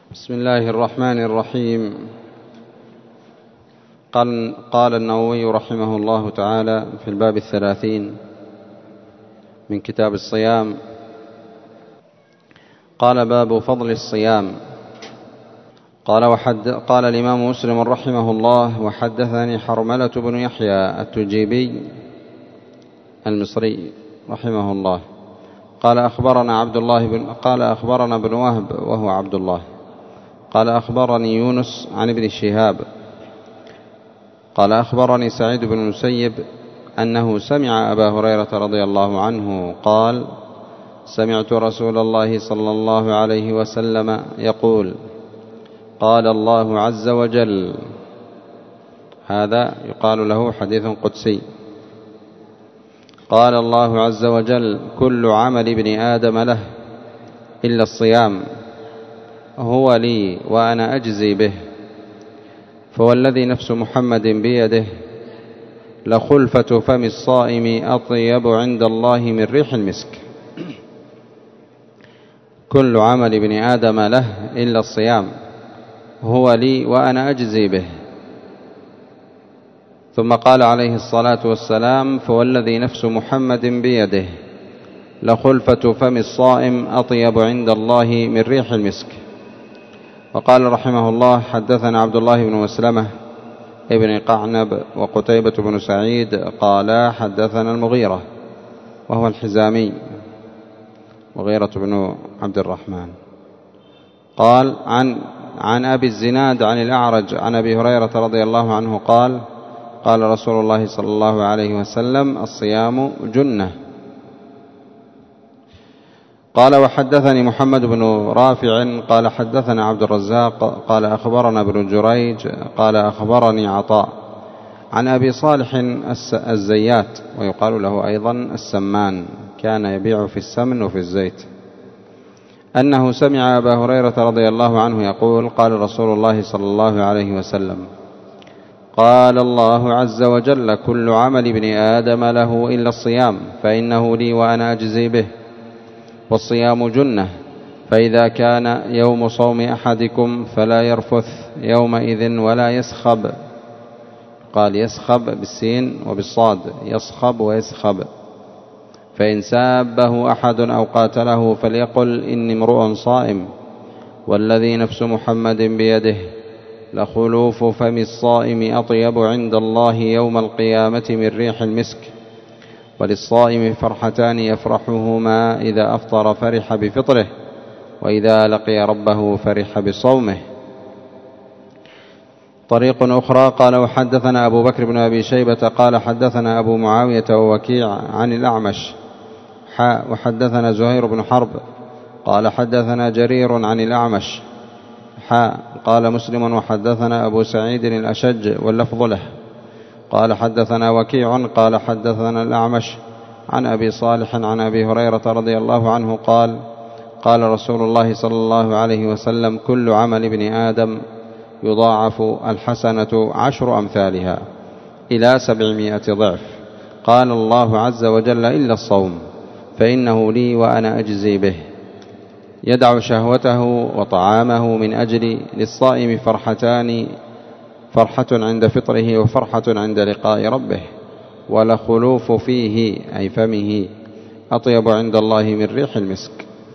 بسم الله الرحمن الرحيم. قال النووي رحمه الله تعالى في الباب 30 من كتاب الصيام، قال: باب فضل الصيام. قال الإمام مسلم رحمه الله: وحدثني حرملة بن يحيى التجيبي المصري رحمه الله قال أخبرنا ابن وهب وهو عبد الله قال أخبرني يونس عن ابن شهاب قال أخبرني سعيد بن المسيب أنه سمع أبا هريرة رضي الله عنه قال: سمعت رسول الله صلى الله عليه وسلم يقول: قال الله عز وجل. هذا يقال له حديث قدسي. قال الله عز وجل: كل عمل ابن آدم له إلا الصيام هو لي وأنا أجزي به، فوالذي نفس محمد بيده لخلفة فم الصائم أطيب عند الله من ريح المسك. كل عمل ابن آدم له إلا الصيام هو لي وأنا أجزي به. ثم قال عليه الصلاة والسلام: فوالذي نفس محمد بيده لخلفة فم الصائم أطيب عند الله من ريح المسك. وقال رحمه الله: حدثنا عبد الله بن مسلمة ابن قعنب وقتيبة بن سعيد قال: حدثنا المغيرة وهو الحزامي، مغيرة بن عبد الرحمن، قال عن أبي الزناد عن الأعرج عن أبي هريرة رضي الله عنه قال: قال رسول الله صلى الله عليه وسلم: الصيام جنة. قال: وحدثني محمد بن رافع قال: حدثنا عبد الرزاق قال: أخبرنا ابن جريج قال: أخبرني عطاء عن أبي صالح الزيات، ويقال له أيضا السمان، كان يبيع في السمن وفي الزيت، أنه سمع أبا هريرة رضي الله عنه يقول: قال رسول الله صلى الله عليه وسلم: قال الله عز وجل: كل عمل ابن آدم له إلا الصيام فإنه لي وأنا أجزي به، والصيام جنة، فإذا كان يوم صوم أحدكم فلا يرفث يومئذ ولا يسخب. قال يسخب بالسين وبالصاد، يصخب ويسخب. فإن سابه أحد أو قاتله فليقل: إني امرؤ صائم، والذي نفس محمد بيده لخلوف فم الصائم أطيب عند الله يوم القيامة من ريح المسك. وللصائم فرحتان يفرحهما: إذا أفطر فرح بفطره، وإذا لقي ربه فرح بصومه. طريق أخرى. قال: وحدثنا أبو بكر بن أبي شيبة قال: حدثنا أبو معاوية ووكيع عن الأعمش وحدثنا زهير بن حرب قال: حدثنا جرير عن الأعمش قال مسلم: وحدثنا أبو سعيد الأشج واللفظ له قال: حدثنا وكيع قال: حدثنا الأعمش عن أبي صالح عن أبي هريرة رضي الله عنه قال: قال رسول الله صلى الله عليه وسلم: كل عمل ابن آدم يضاعف الحسنة 10 أمثالها إلى 700 ضعف. قال الله عز وجل: إلا الصوم فإنه لي وأنا أجزي به. يدع شهوته وطعامه من أجل للصائم فرحتان: فرحة عند فطره وفرحة عند لقاء ربه، ولخلوف فيه أي فمه أطيب عند الله من ريح المسك.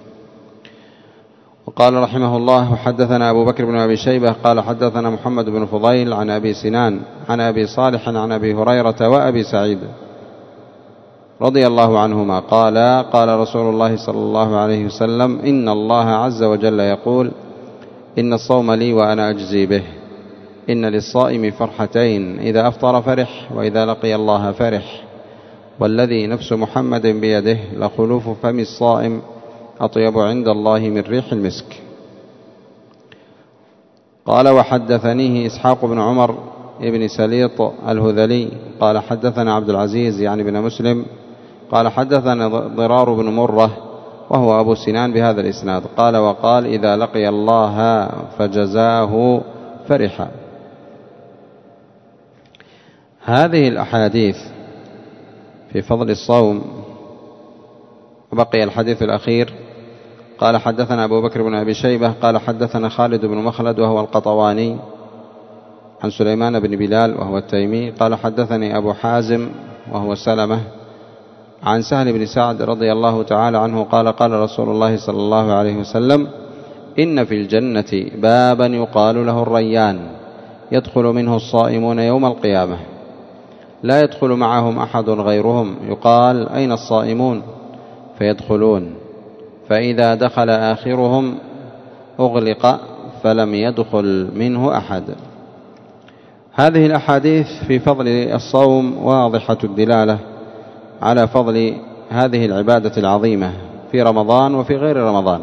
وقال رحمه الله: حدثنا أبو بكر بن أبي شيبة قال: حدثنا محمد بن فضيل عن أبي سنان عن أبي صالح عن أبي هريرة وأبي سعيد رضي الله عنهما قال: قال رسول الله صلى الله عليه وسلم: إن الله عز وجل يقول: إن الصوم لي وأنا أجزي به. إن للصائم فرحتين: إذا أفطر فرح، وإذا لقي الله فرح، والذي نفس محمد بيده لخلوف فم الصائم أطيب عند الله من ريح المسك. قال: وحدثنيه إسحاق بن عمر ابن سليط الهذلي قال: حدثنا عبد العزيز يعني بن مسلم قال: حدثنا ضرار بن مرة وهو أبو سنان بهذا الإسناد قال: وقال: إذا لقي الله فجزاه فرحا. هذه الأحاديث في فضل الصوم، وبقي الحديث الأخير قال حدثنا أبو بكر بن أبي شيبة قال حدثنا خالد بن مخلد وهو القطواني عن سليمان بن بلال وهو التيمي قال حدثني أبو حازم وهو سلمة عن سهل بن سعد رضي الله تعالى عنه قال قال رسول الله صلى الله عليه وسلم: إن في الجنة بابا يقال له الريان يدخل منه الصائمون يوم القيامة لا يدخل معهم أحد غيرهم، يقال: أين الصائمون؟ فيدخلون، فإذا دخل آخرهم أغلق فلم يدخل منه أحد. هذه الأحاديث في فضل الصوم واضحة الدلالة على فضل هذه العبادة العظيمة في رمضان وفي غير رمضان.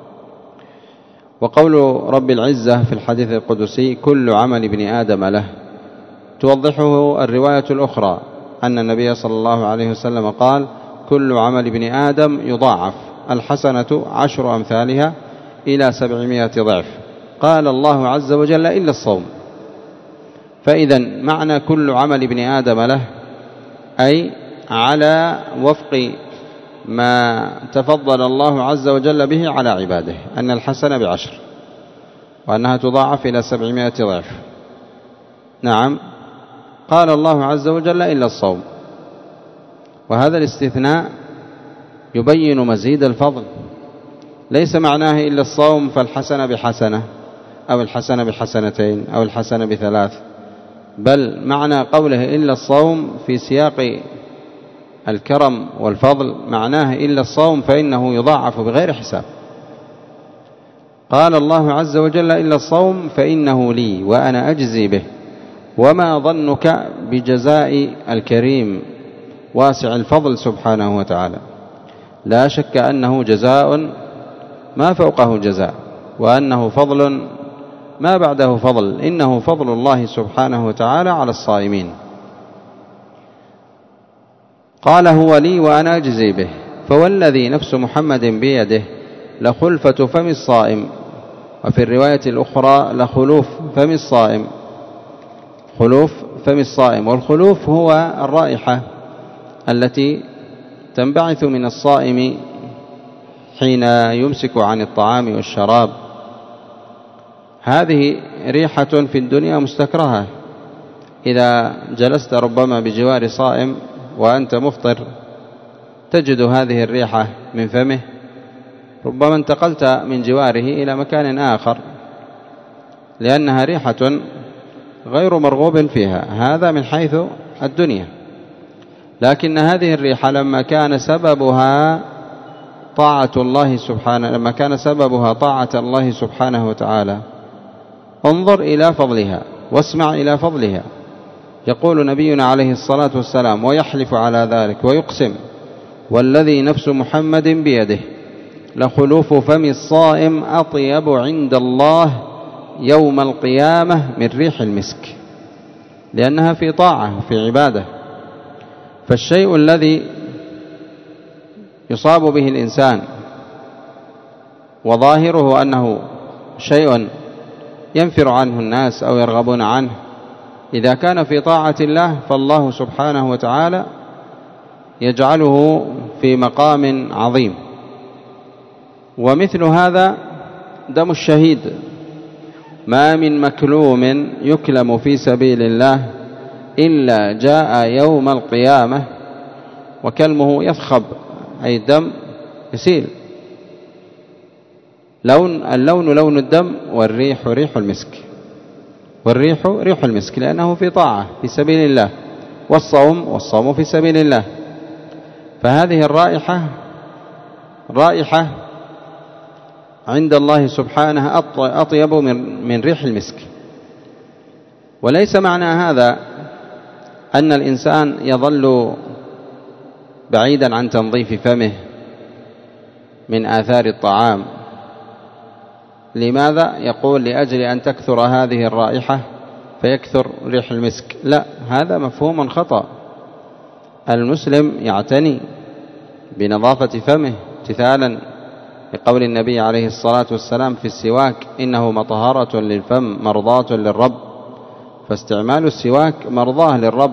وقول رب العزة في الحديث القدسي: كل عمل ابن آدم له، توضحه الرواية الأخرى أن النبي صلى الله عليه وسلم قال: كل عمل ابن آدم يضاعف، الحسنة 10 أمثالها إلى 700 ضعف. قال الله عز وجل: إلا الصوم. فإذا معنى كل عمل ابن آدم له أي على وفق ما تفضل الله عز وجل به على عباده، أن الحسنة ب10 وأنها تضاعف إلى 700 ضعف. نعم، قال الله عز وجل: إلا الصوم. وهذا الاستثناء يبين مزيد الفضل، ليس معناه إلا الصوم فالحسنة ب1 أو الحسنة ب2 أو الحسنة ب3، بل معنى قوله إلا الصوم في سياق الكرم والفضل معناه إلا الصوم فإنه يضاعف بغير حساب. قال الله عز وجل: إلا الصوم فإنه لي وأنا أجزي به. وما ظنك بجزاء الكريم واسع الفضل سبحانه وتعالى؟ لا شك أنه جزاء ما فوقه جزاء، وأنه فضل ما بعده فضل، إنه فضل الله سبحانه وتعالى على الصائمين. قال: هو لي وأنا أجزي به. فوالذي نفس محمد بيده لخلفة فم الصائم، وفي الرواية الأخرى لخلوف فم الصائم. خلوف فم الصائم، والخلوف هو الرائحة التي تنبعث من الصائم حين يمسك عن الطعام والشراب. هذه ريحة في الدنيا مستكرهة، إذا جلست ربما بجوار صائم وأنت مفطر تجد هذه الريحة من فمه، ربما انتقلت من جواره إلى مكان آخر لأنها ريحة غير مرغوب فيها. هذا من حيث الدنيا، لكن هذه الريحة لما كان سببها طاعة الله سبحانه وتعالى، انظر إلى فضلها واسمع إلى فضلها. يقول نبينا عليه الصلاة والسلام ويحلف على ذلك ويقسم: والذي نفس محمد بيده لخلوف فم الصائم أطيب عند الله يوم القيامة من ريح المسك، لأنها في طاعة وفي عبادة. فالشيء الذي يصاب به الإنسان وظاهره أنه شيء ينفر عنه الناس أو يرغبون عنه، إذا كان في طاعة الله فالله سبحانه وتعالى يجعله في مقام عظيم. ومثل هذا دم الشهيد، ما من مكلوم يكلم في سبيل الله إلا جاء يوم القيامة وكلمه يثخب، أي الدم يسيل. اللون لون الدم، والريح ريح المسك، والريح ريح المسك، لأنه في طاعة في سبيل الله، والصوم في سبيل الله. فهذه الرائحة رائحة عند الله سبحانه أطيب من ريح المسك. وليس معنى هذا أن الإنسان يظل بعيدا عن تنظيف فمه من آثار الطعام. لماذا؟ يقول: لأجل أن تكثر هذه الرائحة فيكثر ريح المسك. لا، هذا مفهوم خطأ. المسلم يعتني بنظافة فمه امتثالا لقول النبي عليه الصلاة والسلام في السواك: إنه مطهرة للفم مرضاة للرب. فاستعمال السواك مرضاه للرب،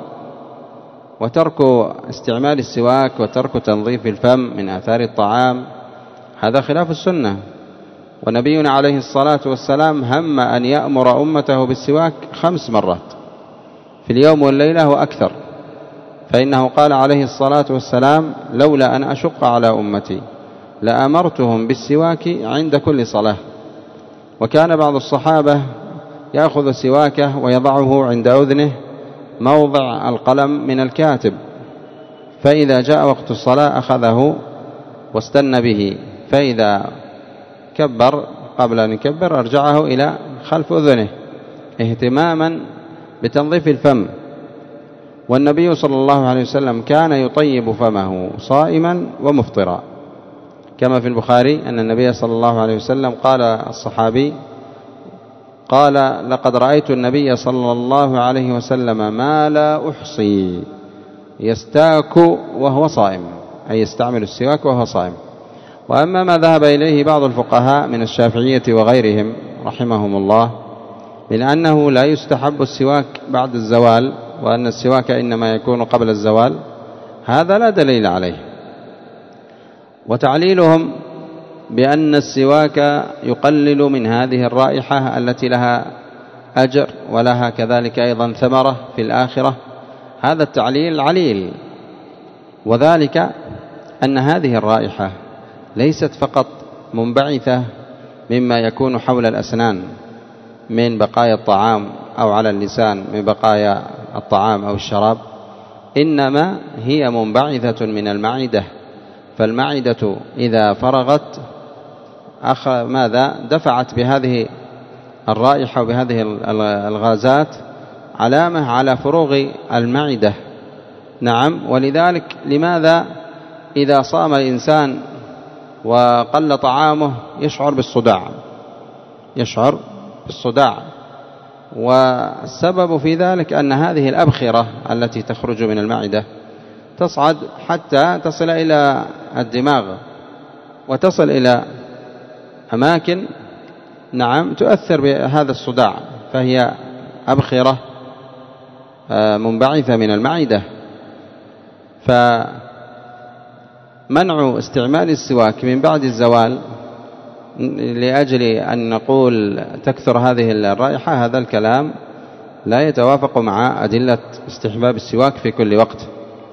وترك استعمال السواك وترك تنظيف الفم من آثار الطعام هذا خلاف السنة. ونبينا عليه الصلاة والسلام هم أن يأمر أمته بالسواك 5 مرات في اليوم والليلة وأكثر، فإنه قال عليه الصلاة والسلام: لولا أن أشق على أمتي لأمرتهم بالسواك عند كل صلاة. وكان بعض الصحابة يأخذ سواكه ويضعه عند أذنه موضع القلم من الكاتب، فإذا جاء وقت الصلاة أخذه واستنى به، فإذا كبر قبل أن يكبر أرجعه إلى خلف أذنه اهتماما بتنظيف الفم. والنبي صلى الله عليه وسلم كان يطيب فمه صائما ومفطرا، كما في البخاري أن النبي صلى الله عليه وسلم قال الصحابي قال: لقد رأيت النبي صلى الله عليه وسلم ما لا أحصي يستاك وهو صائم، أي يستعمل السواك وهو صائم. وأما ما ذهب إليه بعض الفقهاء من الشافعية وغيرهم رحمهم الله من أنه لا يستحب السواك بعد الزوال، وأن السواك إنما يكون قبل الزوال، هذا لا دليل عليه. وتعليلهم بأن السواك يقلل من هذه الرائحة التي لها أجر ولها كذلك أيضا ثمرة في الآخرة، هذا التعليل عليل. وذلك أن هذه الرائحة ليست فقط منبعثة مما يكون حول الأسنان من بقايا الطعام أو على اللسان من بقايا الطعام أو الشراب، إنما هي منبعثة من المعدة. فالمعدة إذا فرغت ماذا دفعت بهذه الرائحة وبهذه الغازات علامة على فروغ المعدة. نعم. ولذلك لماذا إذا صام الإنسان وقل طعامه يشعر بالصداع، والسبب في ذلك أن هذه الأبخرة التي تخرج من المعدة تصعد حتى تصل إلى الدماغ وتصل إلى أماكن نعم تؤثر بهذا الصداع، فهي أبخرة منبعثة من المعدة. فمنع استعمال السواك من بعد الزوال لأجل أن نقول تكثر هذه الرائحة، هذا الكلام لا يتوافق مع أدلة استحباب السواك في كل وقت.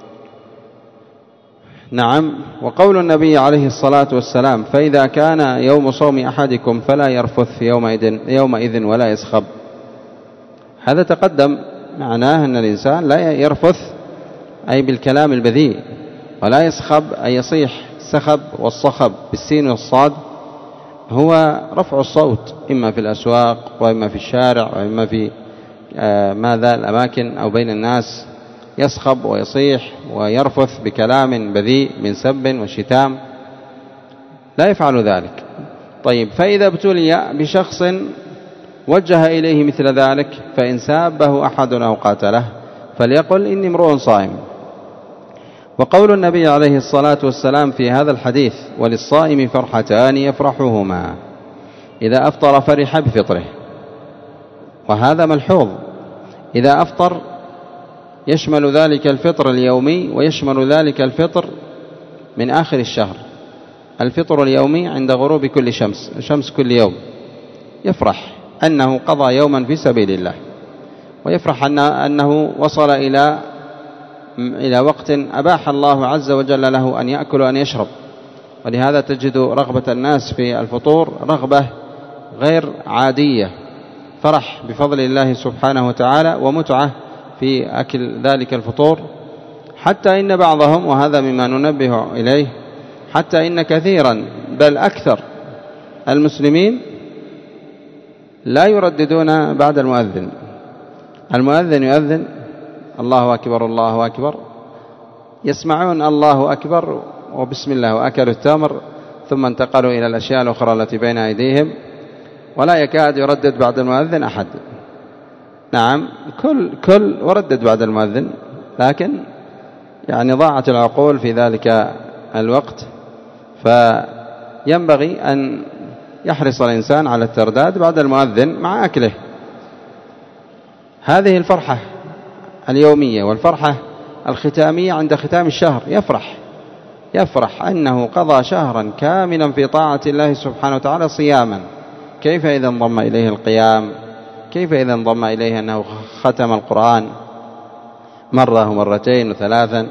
نعم. وقول النبي عليه الصلاة والسلام: فإذا كان يوم صوم أحدكم فلا يرفث يومئذ ولا يسخب، هذا تقدم معناه أن الإنسان لا يرفث أي بالكلام البذيء، ولا يسخب أي يصيح. السخب والصخب بالسين والصاد هو رفع الصوت إما في الأسواق وإما في الشارع وإما في الأماكن أو بين الناس، يسخب ويصيح ويرفث بكلام بذيء من سب وشتام، لا يفعل ذلك. طيب، فإذا ابتلي بشخص وجه إليه مثل ذلك فإن سابه أحد أو قاتله فليقل: إني امرؤ صائم. وقول النبي عليه الصلاة والسلام في هذا الحديث: وللصائم فرحتان يفرحهما، إذا أفطر فرح بفطره، وهذا ملحوظ. إذا أفطر يشمل ذلك الفطر اليومي ويشمل ذلك الفطر من آخر الشهر. الفطر اليومي عند غروب كل شمس كل يوم، يفرح أنه قضى يوما في سبيل الله، ويفرح أنه وصل إلى وقت أباح الله عز وجل له أن يأكل وأن يشرب. ولهذا تجد رغبة الناس في الفطور رغبة غير عادية، فرح بفضل الله سبحانه وتعالى ومتعة في أكل ذلك الفطور، حتى إن بعضهم، وهذا مما ننبه إليه، حتى إن كثيرا بل أكثر المسلمين لا يرددون بعد المؤذن. المؤذن يؤذن الله أكبر الله أكبر، يسمعون الله أكبر وبسم الله وأكلوا التمر، ثم انتقلوا إلى الأشياء الأخرى التي بين أيديهم، ولا يكاد يردد بعد المؤذن أحد. نعم، كل وردد بعد المؤذن، لكن يعني ضاعت العقول في ذلك الوقت. فينبغي أن يحرص الإنسان على الترداد بعد المؤذن مع أكله. هذه الفرحة اليومية والفرحة الختامية عند ختام الشهر، يفرح يفرح أنه قضى شهرا كاملا في طاعة الله سبحانه وتعالى صياما. كيف إذا انضم إليه القيام؟ كيف إذا انضم إليه أنه ختم القرآن مرة ومرتين وثلاثا؟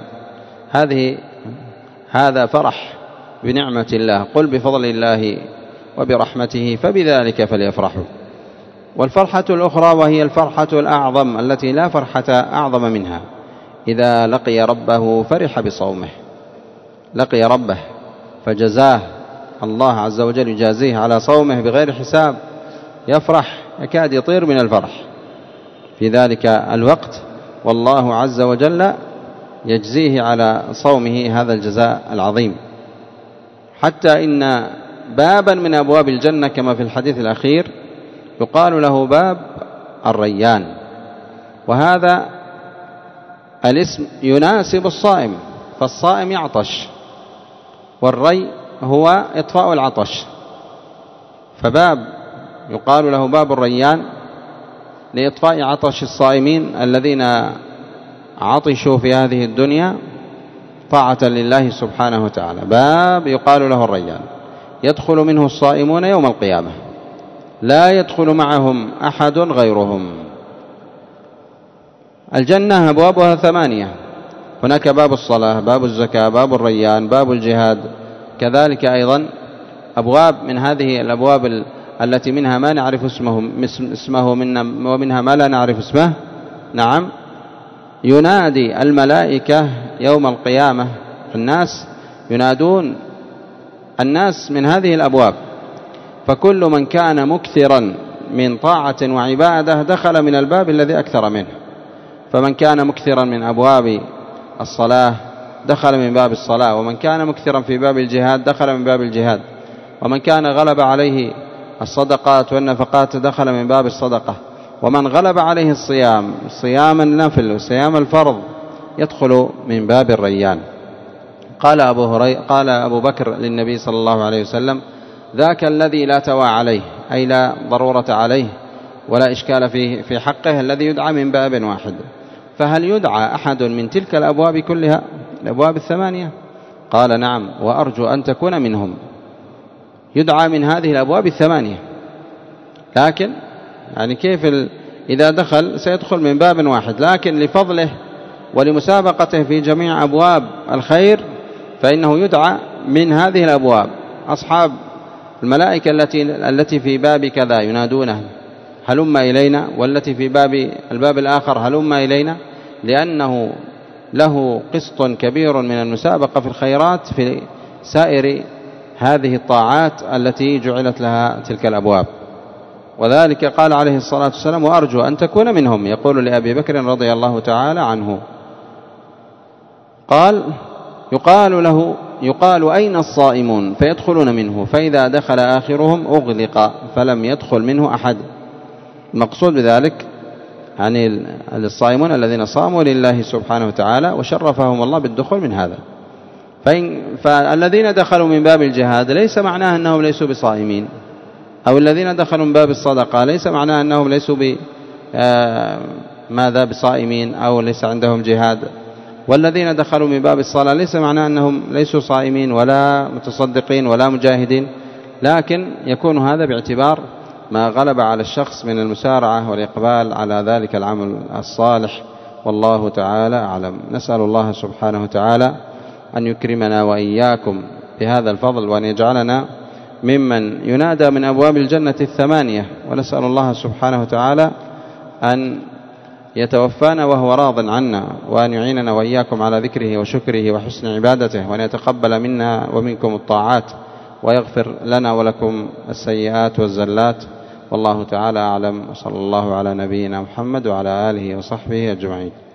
هذا فرح بنعمة الله. قل بفضل الله وبرحمته فبذلك فليفرحوا. والفرحة الأخرى وهي الفرحة الأعظم التي لا فرحة أعظم منها، إذا لقي ربه فرح بصومه، لقي ربه فجزاه الله عز وجل يجازيه على صومه بغير حساب، يفرح يكاد يطير من الفرح في ذلك الوقت، والله عز وجل يجزيه على صومه هذا الجزاء العظيم. حتى إن بابا من أبواب الجنة كما في الحديث الأخير يقال له باب الريان، وهذا الاسم يناسب الصائم، فالصائم يعطش، والري هو إطفاء العطش، فباب يقال له باب الريان لإطفاء عطش الصائمين الذين عطشوا في هذه الدنيا طاعة لله سبحانه وتعالى. باب يقال له الريان يدخل منه الصائمون يوم القيامة، لا يدخل معهم أحد غيرهم. الجنة أبوابها 8، هناك باب الصلاة، باب الزكاة، باب الريان، باب الجهاد، كذلك أيضا أبواب من هذه الأبواب التي منها ما نعرف اسمه ومنها ما لا نعرف اسمه. نعم، ينادي الملائكة يوم القيامة، الناس ينادون الناس من هذه الأبواب، فكل من كان مكثرا من طاعة وعبادة دخل من الباب الذي أكثر منه، فمن كان مكثرا من أبواب الصلاة دخل من باب الصلاة، ومن كان مكثرا في باب الجهاد دخل من باب الجهاد، ومن كان غلب عليه الصدقات والنفقات دخل من باب الصدقة، ومن غلب عليه الصيام، صيام النفل وصيام الفرض، يدخل من باب الريان. قال أبو بكر للنبي صلى الله عليه وسلم: ذاك الذي لا تواع عليه، أي لا ضرورة عليه ولا إشكال فيه في حقه، الذي يدعى من باب واحد، فهل يدعى أحد من تلك الأبواب كلها، الأبواب 8؟ قال: نعم، وأرجو أن تكون منهم، يدعى من هذه الأبواب 8، لكن يعني كيف إذا دخل سيدخل من باب واحد، لكن لفضله ولمسابقته في جميع أبواب الخير فإنه يدعى من هذه الأبواب. أصحاب الملائكة التي في باب كذا ينادونه هلم إلينا، والتي في الباب الآخر هلم إلينا، لأنه له قسط كبير من المسابقة في الخيرات في سائر هذه الطاعات التي جعلت لها تلك الأبواب. وذلك قال عليه الصلاة والسلام: وأرجو أن تكون منهم، يقول لأبي بكر رضي الله تعالى عنه. قال: يقال أين الصائمون؟ فيدخلون منه، فإذا دخل آخرهم أغلق فلم يدخل منه أحد. المقصود بذلك يعني الصائمون الذين صاموا لله سبحانه وتعالى وشرفهم الله بالدخول من هذا. فالذين دخلوا من باب الجهاد ليس معناه أنهم ليسوا بصائمين، أو الذين دخلوا من باب الصدقة ليس معناه أنهم ليسوا بصائمين أو ليس عندهم جهاد، والذين دخلوا من باب الصلاة ليس معناه أنهم ليسوا صائمين ولا متصدقين ولا مجاهدين، لكن يكون هذا باعتبار ما غلب على الشخص من المسارعة والإقبال على ذلك العمل الصالح، والله تعالى أعلم. نسأل الله سبحانه وتعالى أن يكرمنا وإياكم بهذا الفضل، وأن يجعلنا ممن ينادى من أبواب الجنة 8، ونسأل الله سبحانه وتعالى أن يتوفانا وهو راض عنا، وأن يعيننا وإياكم على ذكره وشكره وحسن عبادته، وأن يتقبل منا ومنكم الطاعات، ويغفر لنا ولكم السيئات والزلات، والله تعالى أعلم. وصلى الله على نبينا محمد وعلى آله وصحبه أجمعين.